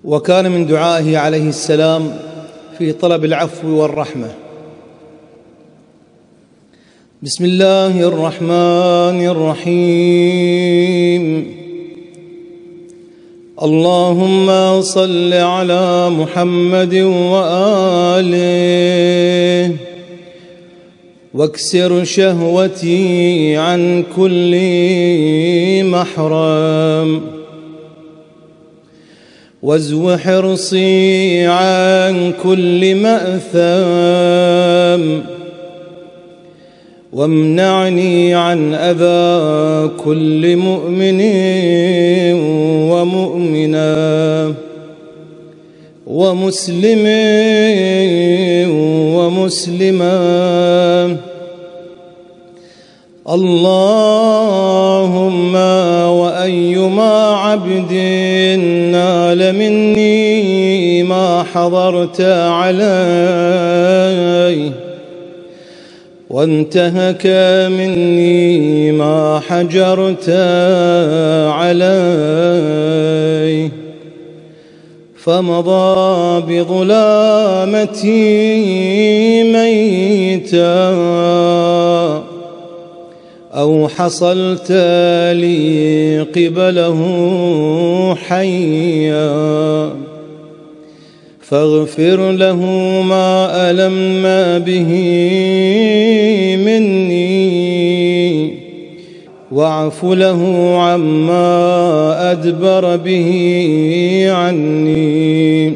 وكان من دعائه عليه السلام في طلب العفو والرحمة: بسم الله الرحمن الرحيم. اللهم صل على محمد وآله واكسر شهوتي عن كل محرم وازو حرصي عن كل مأثم وامنعني عن أذى كل مؤمن ومؤمنة ومسلم ومسلمة. اللهم وأيما عبد نال مني ما حضرت عليه وانتهك مني ما حجرت عليه فمضى بظلامتي ميتا أو حصلت لي قبله حيا فاغفر له ما ألم به مني واعف له عما أدبر به عني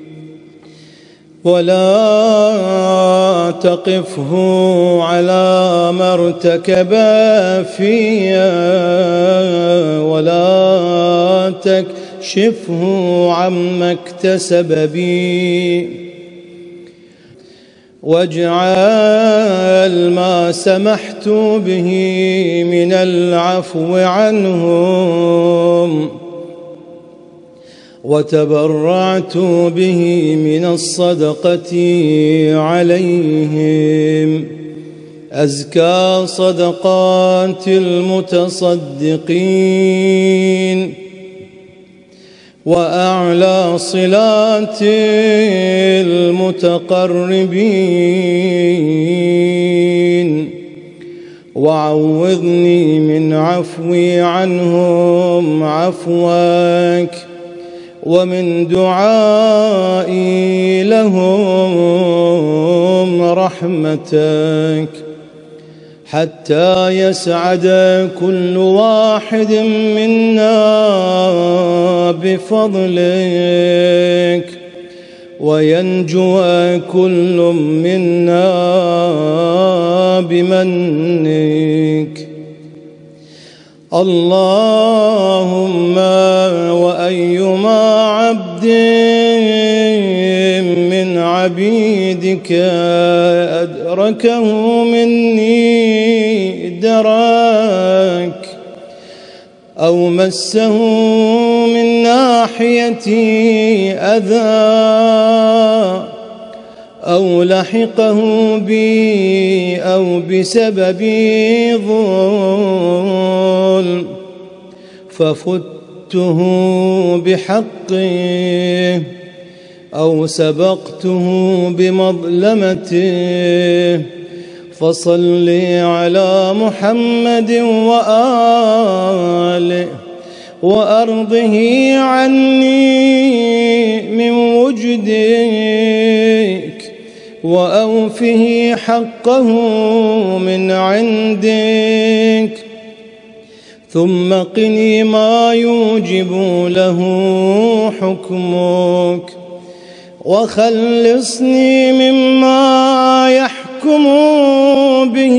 ولا تقفه على ما ارتكب فيا ولا تكشفه عما اكتسب بي واجعل ما سمحت به من العفو عنهم وتبرعت به من الصدقة عليهم أزكى صدقات المتصدقين وأعلى صلات المتقربين وعوضني من عفوي عنهم عفوك ومن دعائي لهم رحمتك حتى يسعد كل واحد منا بفضلك وينجو كل منا بمنك. اللهم وأيما عبد من عبيدك أدركه مني درك أو مسه من ناحيتي أذى أو لحقه بي أو بسبب ظلم ففته بحقه أو سبقته بمظلمته فصل على محمد وآله وأرضه عني من وجدك وأوفه حقه من عندك ثم قني ما يوجب له حكمك وخلصني مما يحكم به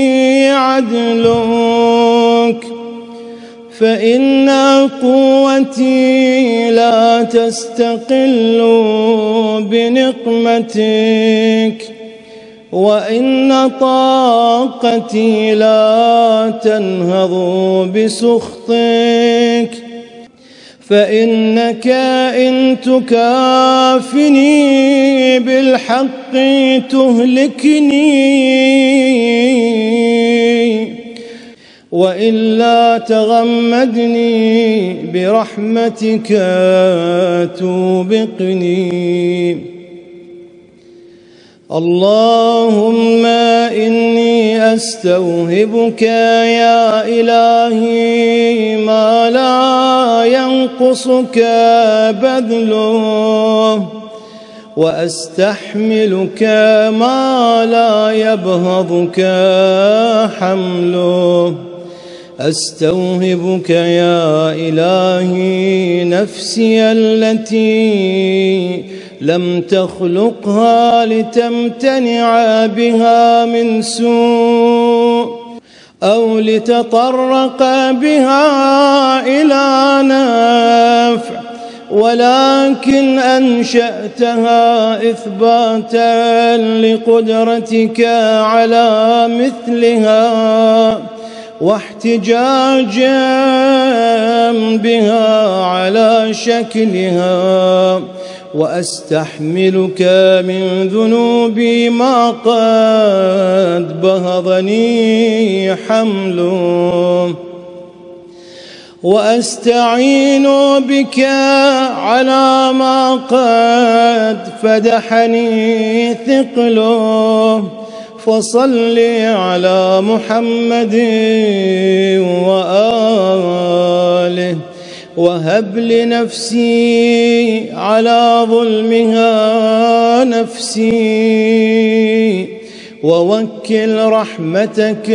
عدلك فإن قوتي لا تستقل بنقمتك وإن طاقتي لا تنهض بسخطك فإنك إن تكافني بالحق تهلكني وإلا تغمدني برحمتك توبقني. اللهم إني أستوهبك يا إلهي ما لا ينقصك بذله، وأستحملك ما لا يبهضك حمله. أستوهبك يا إلهي نفسي التي لم تخلقها لتمتنع بها من سوء أو لتطرق بها إلى نفع، ولكن أنشأتها إثباتا لقدرتك على مثلها واحتجاجا بها على شكلها. وأستحملك من ذنوبي ما قد بهضني حمله، وأستعين بك على ما قد فدحني ثقله. فصل على محمد وآله، وهب لنفسي على ظلمها نفسي، ووكل رحمتك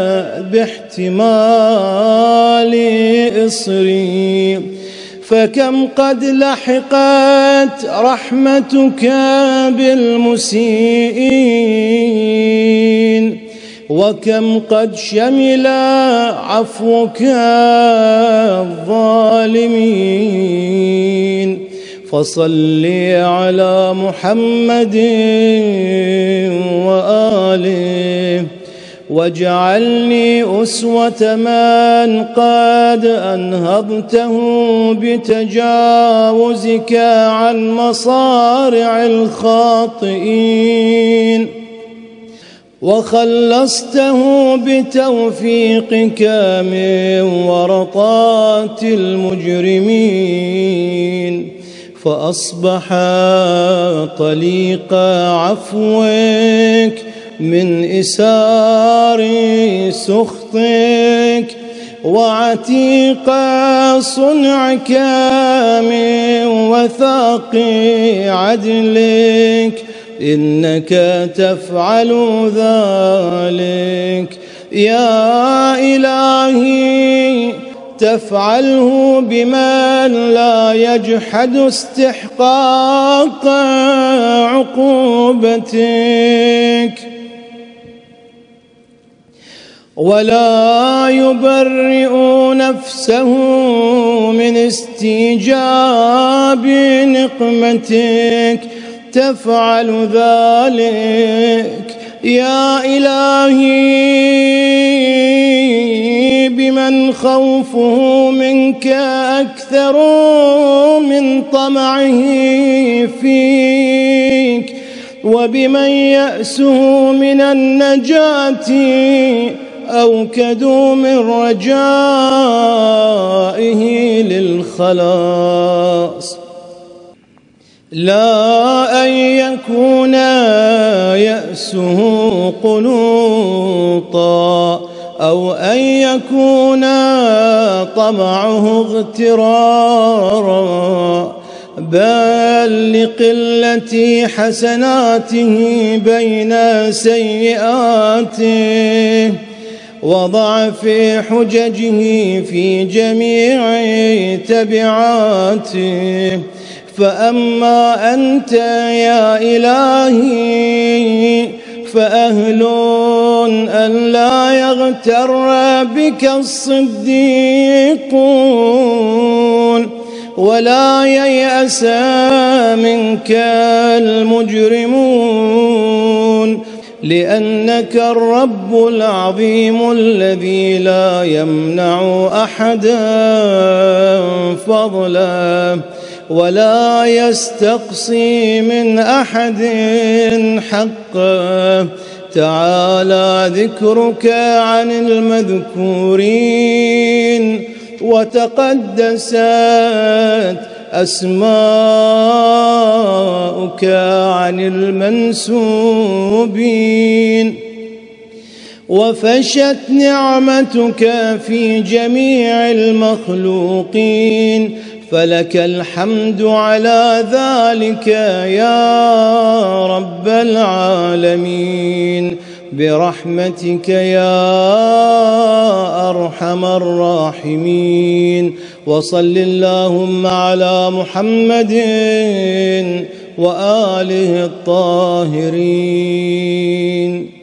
باحتمال إصري. فكم قد لحقت رحمتك بالمسيئين، وكم قد شمل عفوك الظالمين. فصل على محمد وآله، واجعلني أسوة من قد أنهضته بتجاوزك عن مصارع الخاطئين، وخلصته بتوفيقك من ورطات المجرمين. فأصبح طليق عفوك من إسار سخطك، وعتيق صنعك من وثاق عدلك. إنك تفعل ذلك يا إلهي، تفعله بمن لا يجحد استحقاق عقوبتك، ولا يبرئ نفسه من استيجاب نقمتك. تفعل ذلك يا إلهي بمن خوفه منك أكثر من طمعه فيك، وبمن يأسه من النجاة أوكد من رجائه للخلاص. لا أن يكون يأسه قنوطا، أو أن يكون طمعه اغترارا، بل لقلة حسناته بين سيئاته، وضعف حججه في جميع تبعاته. فأما أنت يا إلهي فأهل أن لا يغتر بك الصديقون، ولا ييأس منك المجرمون، لأنك الرب العظيم الذي لا يمنع أحدا فضلا، ولا يستقصي من أحد حقه. وتعالى ذكرك عن المذكورين، وتقدست أسماؤك عن المنسوبين، وفشت نعمتك في جميع المخلوقين، فلك الحمد على ذلك يا رب العالمين برحمتك يا أرحم الراحمين. وصل اللهم على محمد وآله الطاهرين.